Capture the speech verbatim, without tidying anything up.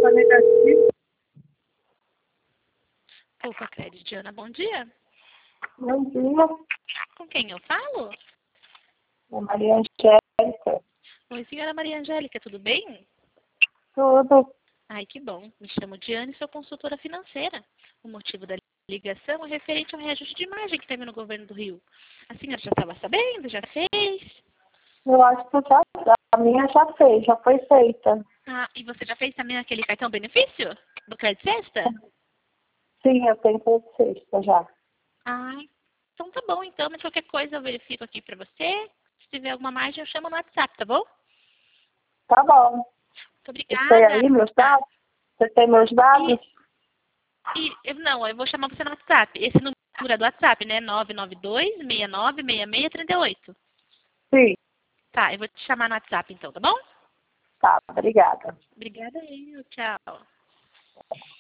Tá negativo. Opa, Crédito, Diana, bom dia. Bom dia. Com quem eu falo? É Maria Angélica. Oi, senhora Maria Angélica, tudo bem? Tudo. Ai, que bom. Me chamo Diane e sou consultora financeira. O motivo da ligação é referente ao reajuste de imagem que teve no governo do Rio. A senhora já estava sabendo? Já fez? Eu acho que já, a minha já fez, já foi feita. Ah, e você já fez também aquele cartão benefício do Crédito Sexta? Sim, eu tenho feito sexta já. Ah, então tá bom, então. Mas qualquer coisa eu verifico aqui pra você. Se tiver alguma margem, eu chamo no WhatsApp, tá bom? Tá bom. Muito Você tem obrigada. aí meus dados? Você tem meus dados? E, e eu, não, eu vou chamar você no WhatsApp. Esse número é do WhatsApp, né? nove nove dois, seis nove, seis seis três oito. Sim. Tá, eu vou te chamar no WhatsApp então, tá bom? Tá, obrigada. Obrigada, eu. Tchau.